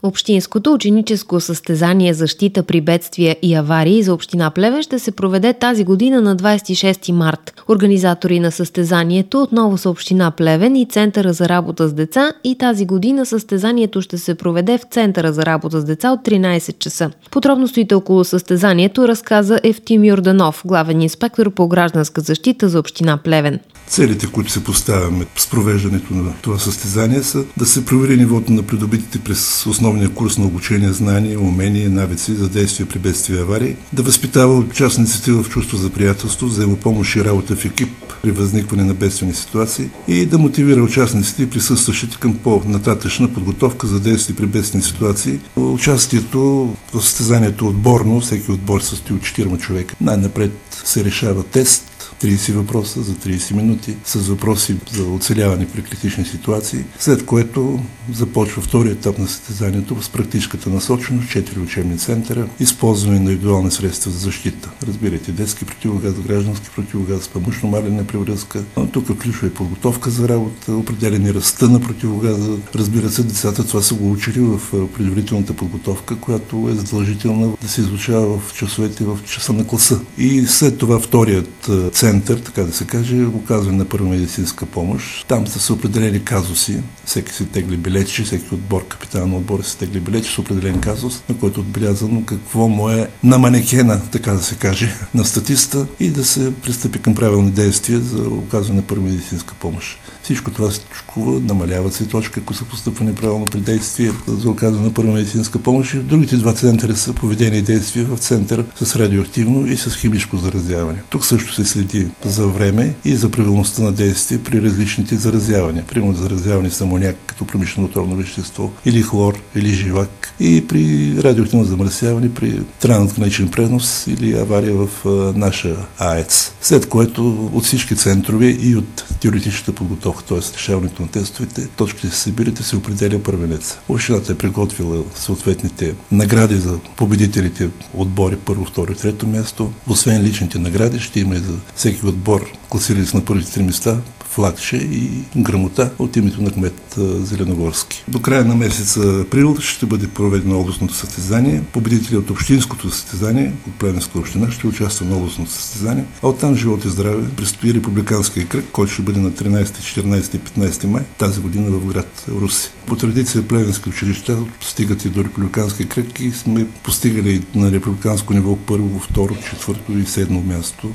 Общинското ученическо състезание защита при бедствия и аварии за община Плевен ще се проведе тази година на 26 март. Организатори на състезанието отново са община Плевен и Центъра за работа с деца, и тази година състезанието ще се проведе в Центъра за работа с деца от 13 часа. Подробностите около състезанието разказа Евтим Йорданов, главен инспектор по гражданска защита за община Плевен. Целите, които се поставяме с провеждането на това състезание, са да се провери нивото на придобитите през основния курс на обучение, знания, умения, навици за действие при бедствия и аварии, да възпитава участниците в чувство за приятелство, взаимопомощ и работа в екип при възникване на бедствени ситуации и да мотивира участниците и присъстващите към по-нататъчна подготовка за действие при бедствени ситуации. Участието в състезанието отборно, всеки отбор състои от 4 човека. Най-напред се решава тест, 30 въпроса за 30 минути с въпроси за оцеляване при критични ситуации, след което започва втори етап на състезанието с практическата насоченост, 4 учебни центъра, използване на индивидуални средства за защита. Разбирайте, детски противогаз, граждански противогаз, помощно-малена превръзка. Тук ключова е подготовка за работа, определени ръста на противогаза. Разбира се, децата това са го учили в предварителната подготовка, която е задължителна да се изучава в часовете в часа на класа. И след това вторият център, така да се каже, оказване на първа медицинска помощ. Там са определени казуси. Всеки се тегли билечи, всеки отбор, капитан на отбора се тегли билечи с определен казус, на който е отбелязано какво му е на манекена, така да се каже, на статиста, и да се пристъпи към правилни действия за оказване на първа медицинска помощ. Всичко това се точкува, намалява цветочка, ако са постъпвани правилно при действие за оказване на първа медицинска помощ. И другите 2 центъра са поведение и действия в център с радиоактивно и с химично заразяване. Тук също се следи за време и за правилността на действие при различните заразявания. Примерно заразяване с амоняк като промишлено отровно вещество, или хлор, или живак, и при радиоактивно замърсяване при трансграничен пренос или авария в наша АЕЦ. След което от всички центрове и от теоретичната подготовка, т.е. решаването на тестовете, точките се събират и се определя първенец. Общината е приготвила съответните награди за победителите отбори първо, второ, трето място. Освен личните награди, ще има и за всеки отбор, класирали се на първите 3 места, флагче и грамота от името на кмет Зеленогорски. До края на месец април ще бъде проведено областното състезание. Победители от общинското състезание, от Плевенска община, ще участва на областното състезание, а оттам живот и здраве предстои републиканския кръг, който ще бъде на 13, 14 и 15 май тази година в град Руси. По традиция плевенски училища стигат и до републиканския кръг и сме постигали на републиканско ниво първо, второ, четвърто и 7 място.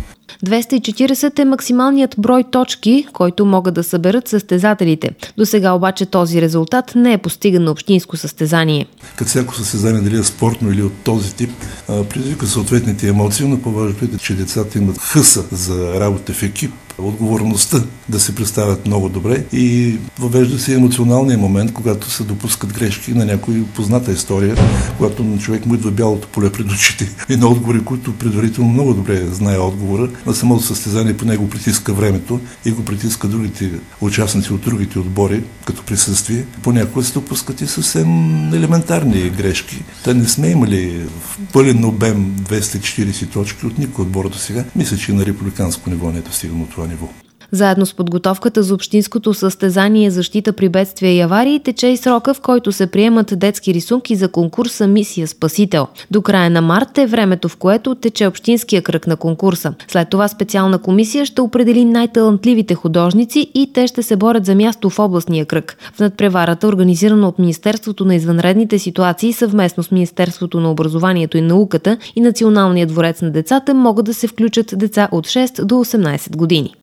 240 е максималният брой точки, който могат да съберат състезателите. До сега обаче този резултат не е постиган на общинско състезание. Като всяко състезание, дали е спортно или от този тип, предизвика съответните емоции, но по-важното е, че децата имат хъса за работа в екип, отговорността да се представят много добре и въвежда се емоционалния момент, когато се допускат грешки на някоя позната история, когато на човек му идва бялото поле пред очите и на отговори, които предварително много добре знае отговора. На самото състезание по него притиска времето и го притиска другите участници от другите отбори като присъствие. Понякога се допускат и съвсем елементарни грешки. Та не сме имали в пълен обем 240 точки от никой отбор до сега. Мисля, че на републиканско ниво не е достигнало това ниво. Заедно с подготовката за общинското състезание защита при бедствия и аварии тече и срока, в който се приемат детски рисунки за конкурса Мисия Спасител. До края на март е времето, в което тече общинския кръг на конкурса. След това специална комисия ще определи най-талантливите художници и те ще се борят за място в областния кръг. В надпреварата, организирана от Министерството на извънредните ситуации съвместно с Министерството на образованието и науката и Националния дворец на децата, могат да се включат деца от 6 до 18 години.